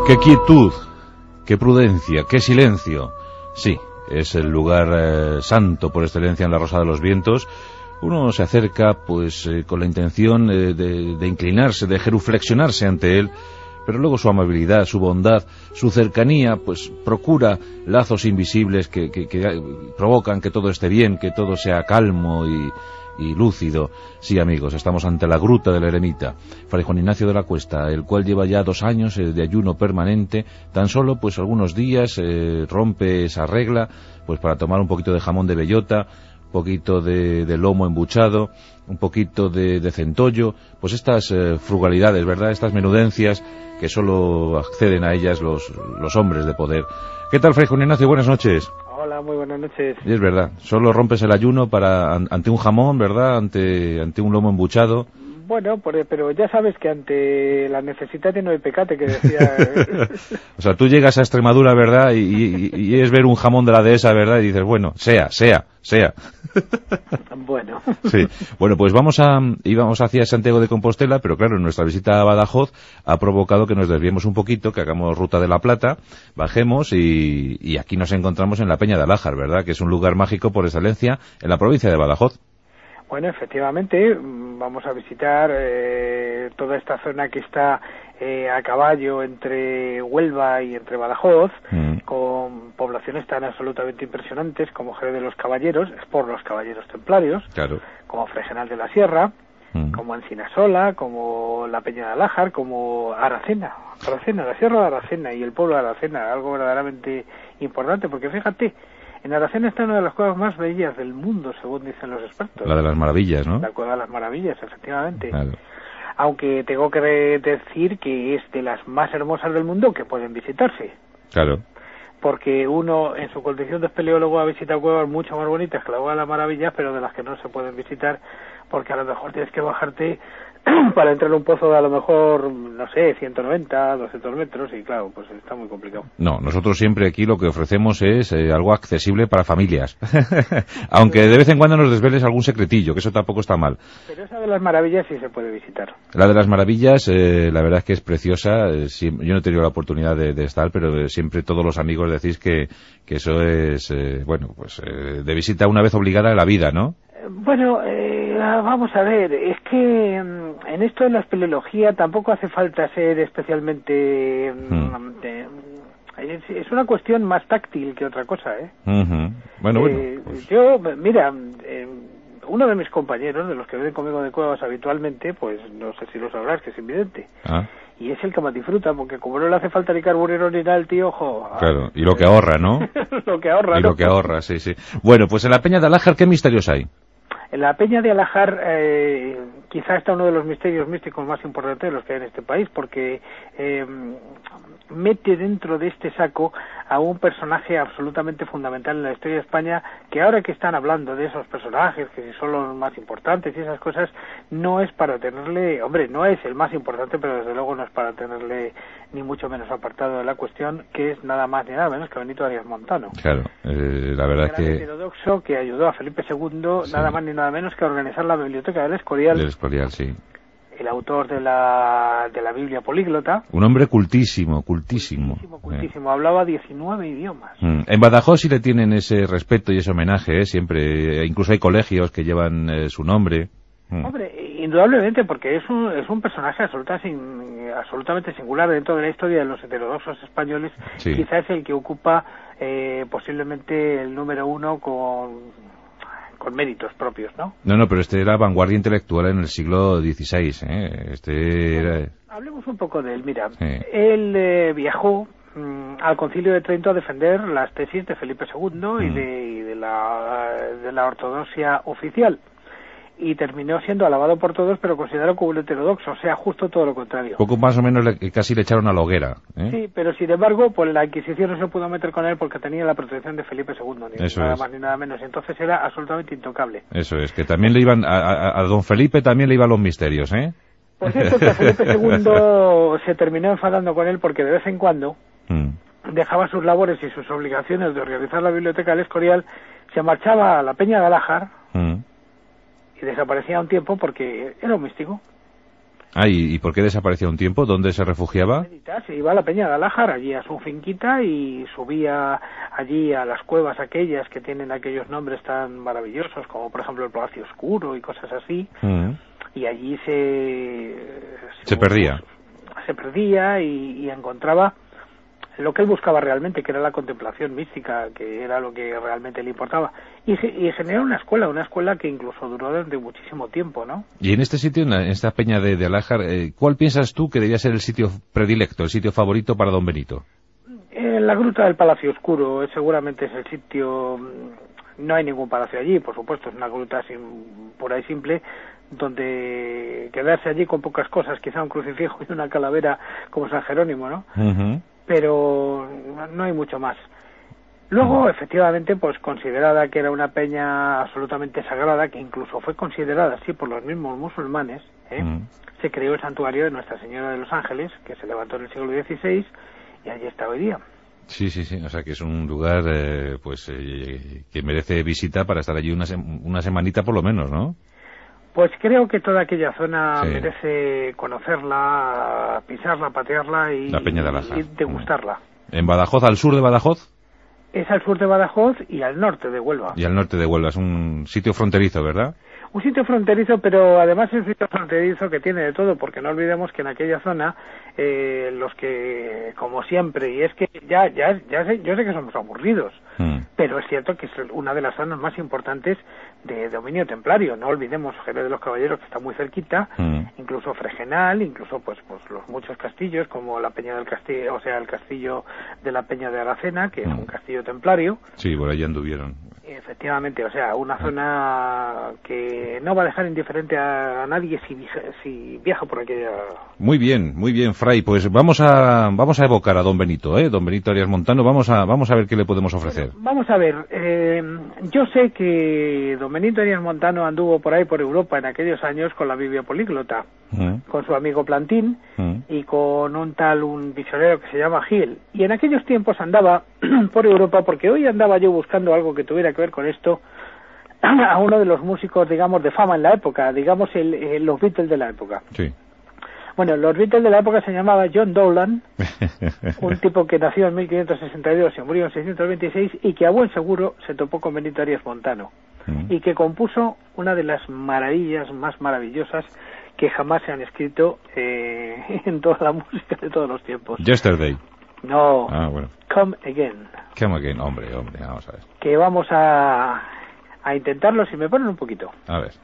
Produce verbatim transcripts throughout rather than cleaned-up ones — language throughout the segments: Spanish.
Qué quietud, qué prudencia, qué silencio. Sí, es el lugar eh, santo por excelencia en la Rosa de los Vientos. Uno se acerca pues eh, con la intención eh, de, de inclinarse, de genuflexionarse ante él, pero luego su amabilidad, su bondad, su cercanía, pues procura lazos invisibles que, que, que provocan que todo esté bien, que todo sea calmo y, y lúcido. Sí, amigos, estamos ante la gruta del eremita, Fray Juan Ignacio de la Cuesta, el cual lleva ya dos años eh, de ayuno permanente. Tan solo pues algunos días eh, rompe esa regla pues para tomar un poquito de jamón de bellota, un poquito de, de lomo embuchado, un poquito de, de centollo, pues estas eh, frugalidades, ¿verdad?, estas menudencias que solo acceden a ellas los, los hombres de poder. ¿Qué tal, Fray Juan Ignacio? Buenas noches. Hola, muy buenas noches. Y es verdad, solo rompes el ayuno para ante un jamón, ¿verdad?, ante ante un lomo embuchado. Bueno, pero ya sabes que ante la necesidad no hay pecate, que decía... O sea, tú llegas a Extremadura, ¿verdad?, y, y, y es ver un jamón de la dehesa, ¿verdad?, y dices, bueno, sea, sea, sea. Bueno. Sí. Bueno, pues vamos a íbamos hacia Santiago de Compostela, pero claro, nuestra visita a Badajoz ha provocado que nos desviemos un poquito, que hagamos Ruta de la Plata, bajemos y, y aquí nos encontramos en la Peña de Alájar, ¿verdad?, que es un lugar mágico por excelencia en la provincia de Badajoz. Bueno, efectivamente, vamos a visitar eh, toda esta zona que está eh, a caballo entre Huelva y entre Badajoz, mm. con poblaciones tan absolutamente impresionantes como Jerez de los Caballeros, es por los Caballeros Templarios, claro, como Fregenal de la Sierra, mm. como Encinasola, como la Peña de Alájar, como Aracena, Aracena, la Sierra de Aracena y el pueblo de Aracena, algo verdaderamente importante, porque fíjate, en Aracena está una de las cuevas más bellas del mundo, según dicen los expertos. La de las Maravillas, ¿no? La Cueva de las Maravillas, efectivamente. Claro. Aunque tengo que decir que es de las más hermosas del mundo que pueden visitarse. Claro. Porque uno, en su condición de espeleólogo, ha visitado cuevas mucho más bonitas que la Cueva de las Maravillas, pero de las que no se pueden visitar, porque a lo mejor tienes que bajarte para entrar en un pozo de a lo mejor, no sé, ciento noventa, doscientos metros, y claro, pues está muy complicado. No, nosotros siempre aquí lo que ofrecemos es eh, algo accesible para familias. Aunque de vez en cuando nos desveles algún secretillo, que eso tampoco está mal. Pero esa de las Maravillas sí se puede visitar. La de las Maravillas, eh, la verdad es que es preciosa. Eh, sí, yo no he tenido la oportunidad de, de estar, pero de, siempre todos los amigos decís que, que eso es, eh, bueno, pues eh, de visita una vez obligada en la vida, ¿no? Bueno, eh, vamos a ver, es que en esto de la espeleología tampoco hace falta ser especialmente... Hmm. Eh, es, es una cuestión más táctil que otra cosa, ¿eh? Uh-huh. Bueno, bueno. Eh, pues... Yo, mira, eh, uno de mis compañeros, de los que vienen conmigo de cuevas habitualmente, pues no sé si lo sabrás, que es invidente. Ah. Y es el que más disfruta, porque como no le hace falta ni carburero ni nada, el tío, ojo. Claro, y lo que ahorra, ¿no? Lo que ahorra, Y ¿no? lo que ahorra, sí, sí. Bueno, pues en la Peña de Alájar, ¿qué misterios hay? En la Peña de Alájar eh, quizá está uno de los misterios místicos más importantes de los que hay en este país, porque eh, mete dentro de este saco a un personaje absolutamente fundamental en la historia de España, que ahora que están hablando de esos personajes, que son los más importantes y esas cosas, no es para tenerle, hombre, no es el más importante, pero desde luego no es para tenerle ni mucho menos apartado de la cuestión, que es nada más ni nada menos que Benito Arias Montano. Claro, eh, la verdad es que... El heterodoxo que ayudó a Felipe segundo, sí. nada más ni nada menos que a organizar la biblioteca del Escorial. Del Escorial, sí. El autor de la de la Biblia políglota. Un hombre cultísimo, cultísimo. Cultísimo, cultísimo. Eh. Hablaba diecinueve idiomas. Mm. En Badajoz sí le tienen ese respeto y ese homenaje, ¿eh? Siempre. Incluso hay colegios que llevan eh, su nombre. Mm. Hombre, indudablemente, porque es un, es un personaje absoluta, sin, absolutamente singular dentro de la historia de los heterodoxos españoles. Sí. Quizás es el que ocupa eh, posiblemente el número uno con... con méritos propios, ¿no? No, no, pero este era vanguardia intelectual en el siglo dieciséis, ¿eh? Este era... Hablemos un poco de él, mira. Sí. Él eh, viajó mmm, al Concilio de Trento a defender las tesis de Felipe segundo mm. y, de, y de, la, de la ortodoxia oficial. Y terminó siendo alabado por todos, pero considerado como un heterodoxo, o sea, justo todo lo contrario. Poco más o menos le, casi le echaron a la hoguera, ¿eh? Sí, pero sin embargo, pues la Inquisición no se pudo meter con él porque tenía la protección de Felipe segundo, ni Eso nada es. más ni nada menos. Entonces era absolutamente intocable. Eso es, que también le iban, a, a, a don Felipe también le iban los misterios, ¿eh? Por cierto, que Felipe segundo se terminó enfadando con él porque de vez en cuando mm. dejaba sus labores y sus obligaciones de organizar la biblioteca del Escorial, se marchaba a la Peña de Alájar, mm. y desaparecía un tiempo porque era un místico. Ah, ¿y, y por qué desaparecía un tiempo? ¿Dónde se refugiaba? Se iba a la Peña de Alájar, allí a su finquita, y subía allí a las cuevas aquellas que tienen aquellos nombres tan maravillosos, como por ejemplo el Palacio Oscuro y cosas así, mm. y allí se... Se, se perdía. Se perdía y, y encontraba lo que él buscaba realmente, que era la contemplación mística, que era lo que realmente le importaba. Y, y generó una escuela, una escuela que incluso duró durante muchísimo tiempo, ¿no? Y en este sitio, en, la, en esta peña de, de Alájar, eh, ¿cuál piensas tú que debía ser el sitio predilecto, el sitio favorito para don Benito? Eh, la gruta del Palacio Oscuro, eh, seguramente es el sitio... No hay ningún palacio allí, por supuesto, es una gruta sin, pura y simple, donde quedarse allí con pocas cosas, quizá un crucifijo y una calavera como San Jerónimo, ¿no? Uh-huh. Pero no hay mucho más. Luego, uh-huh. efectivamente, pues considerada que era una peña absolutamente sagrada, que incluso fue considerada así por los mismos musulmanes, ¿eh? Uh-huh. Se creó el santuario de Nuestra Señora de los Ángeles, que se levantó en el siglo dieciséis, y allí está hoy día. Sí, sí, sí, o sea que es un lugar eh, pues eh, que merece visita para estar allí una, se- una semanita por lo menos, ¿no? Pues creo que toda aquella zona sí. merece conocerla, pisarla, patearla y, la Peña de Alájar. y degustarla. ¿En Badajoz, al sur de Badajoz? Es al sur de Badajoz y al norte de Huelva. Y al norte de Huelva, es un sitio fronterizo, ¿verdad? Un sitio fronterizo, pero además es un sitio fronterizo que tiene de todo, porque no olvidemos que en aquella zona, eh, los que, como siempre, y es que ya, ya, ya sé, yo sé que somos aburridos, mm. pero es cierto que es una de las zonas más importantes de dominio templario. No olvidemos Jerez de los Caballeros, que está muy cerquita, mm. incluso Fregenal, incluso pues, pues los muchos castillos, como la Peña del Castillo, o sea, el castillo de la Peña de Aracena, que mm. es un castillo templario. Sí, por ahí anduvieron. Efectivamente, o sea, una zona que no va a dejar indiferente a, a nadie si, si viaja por aquella... Muy bien, muy bien, Fray, pues vamos a vamos a evocar a don Benito, ¿eh? Don Benito Arias Montano, vamos a vamos a ver qué le podemos ofrecer. Bueno, vamos a ver, eh, yo sé que don Benito Arias Montano anduvo por ahí por Europa en aquellos años con la Biblia políglota, ¿Mm? con su amigo Plantín ¿Mm? y con un tal, un visionero que se llama Gil, y en aquellos tiempos andaba por Europa, porque hoy andaba yo buscando algo que tuviera que ver con esto, a uno de los músicos, digamos, de fama en la época, digamos, el, el, los Beatles de la época. Sí. Bueno, los Beatles de la época se llamaba John Dowland, un tipo que nació en mil quinientos sesenta y dos y murió en seiscientos veintiséis, y que a buen seguro se topó con Benito Arias Montano, mm. y que compuso una de las maravillas más maravillosas que jamás se han escrito eh, en toda la música de todos los tiempos. Yesterday. No, ah, bueno. Come Again. Come Again, hombre, hombre, vamos a ver. Que vamos a, a intentarlo, si me ponen un poquito. A ver.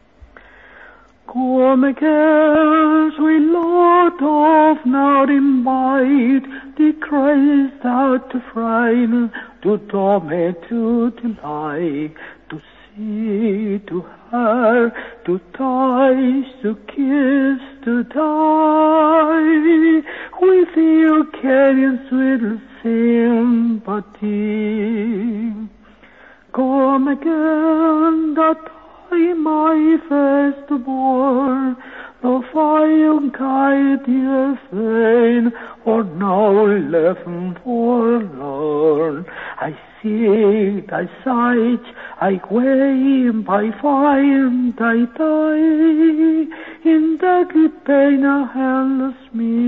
Come again, sweet Lord of now invite, the Christ out to frighten, to torment, to delight, to see, to hear, to touch, to kiss, to die, with your carrying sweet sympathy. Come again, that I my firstborn, though I unkind dear fain, or now left forlorn. I seek, I sight, I wait, I find, I die, in deadly pain and helpless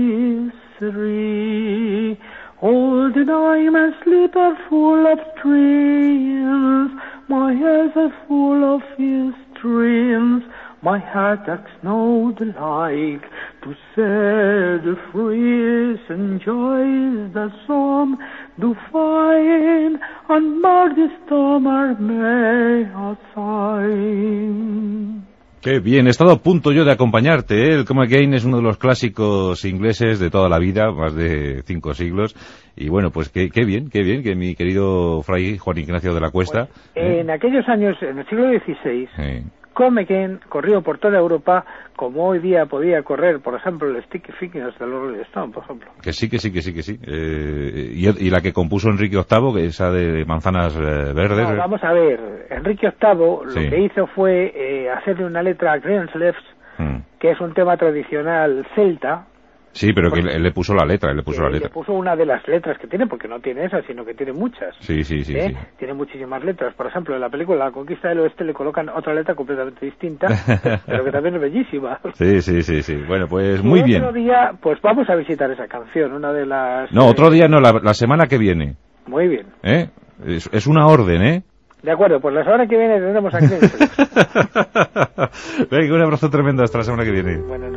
misery. All the night my sleep are full of dreams, my eyes are full of his dreams, my heart asks no delight to share the frees and joys that some do find, and mark the storm are may outside. Qué bien, he estado a punto yo de acompañarte, ¿eh? El Come Again es uno de los clásicos ingleses de toda la vida, más de cinco siglos, y bueno, pues qué, qué bien, qué bien que mi querido Fray Juan Ignacio de la Cuesta... Pues, ¿eh? En aquellos años, en el siglo dieciséis, sí. Come Again corrió por toda Europa como hoy día podía correr, por ejemplo, el Sticky Fingers de los Rolling Stones, por ejemplo. Que sí, que sí, que sí, que sí. Eh, y, y la que compuso Enrique octavo, que esa de Manzanas eh, Verdes... No, vamos a ver, Enrique octavo lo sí. que hizo fue eh, hacerle una letra a Greensleeves, mm. que es un tema tradicional celta, Sí, pero que él le puso la letra, él le puso la letra. Le puso una de las letras que tiene, porque no tiene esa, sino que tiene muchas. Sí, sí, sí, ¿eh? sí. Tiene muchísimas letras. Por ejemplo, en la película La Conquista del Oeste le colocan otra letra completamente distinta, pero que también es bellísima. Sí, sí, sí, sí. Bueno, pues muy bien. Otro día, pues vamos a visitar esa canción, una de las... No, otro día no, la, la semana que viene. Muy bien. ¿Eh? Es, es una orden, ¿eh? De acuerdo, pues la semana que viene tendremos aquí. Venga, un abrazo tremendo, hasta la semana que viene. Buenas noches.